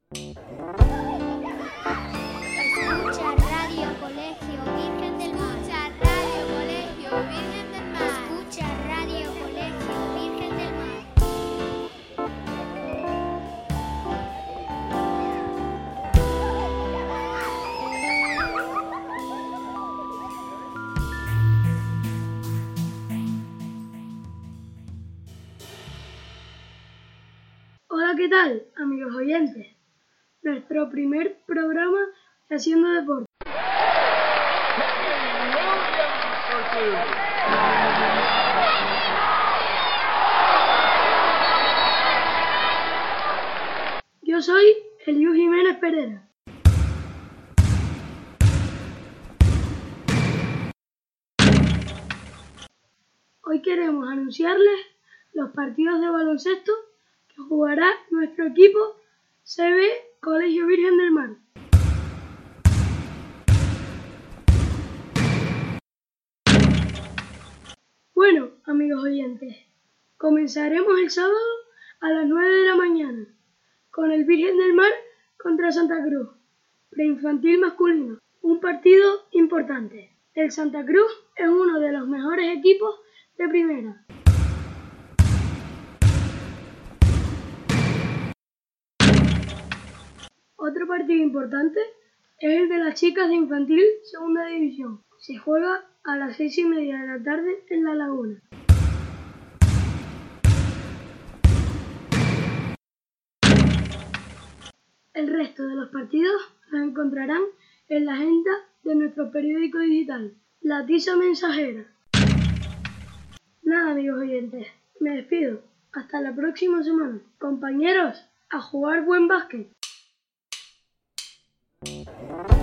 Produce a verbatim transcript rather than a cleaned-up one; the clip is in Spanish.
Escucha Radio Colegio Virgen del Mar. Escucha Radio Colegio Virgen del Mar. Escucha Radio Colegio Virgen del Mar. Hola, ¿qué tal, amigos oyentes? Nuestro primer programa de Haciendo Deporte. Yo soy Eliu Jiménez Pereira. Hoy queremos anunciarles los partidos de baloncesto que jugará nuestro equipo C B Colegio Virgen del Mar. Bueno, amigos oyentes, comenzaremos el sábado a las nueve de la mañana con el Virgen del Mar contra Santa Cruz, preinfantil masculino. Un partido importante. El Santa Cruz es uno de los mejores equipos de primera. Otro partido importante es el de las chicas de infantil segunda división. Se juega a las seis y media de la tarde en La Laguna. El resto de los partidos los encontrarán en la agenda de nuestro periódico digital, La Tiza Mensajera. Nada, amigos oyentes, me despido. Hasta la próxima semana. Compañeros, a jugar buen básquet.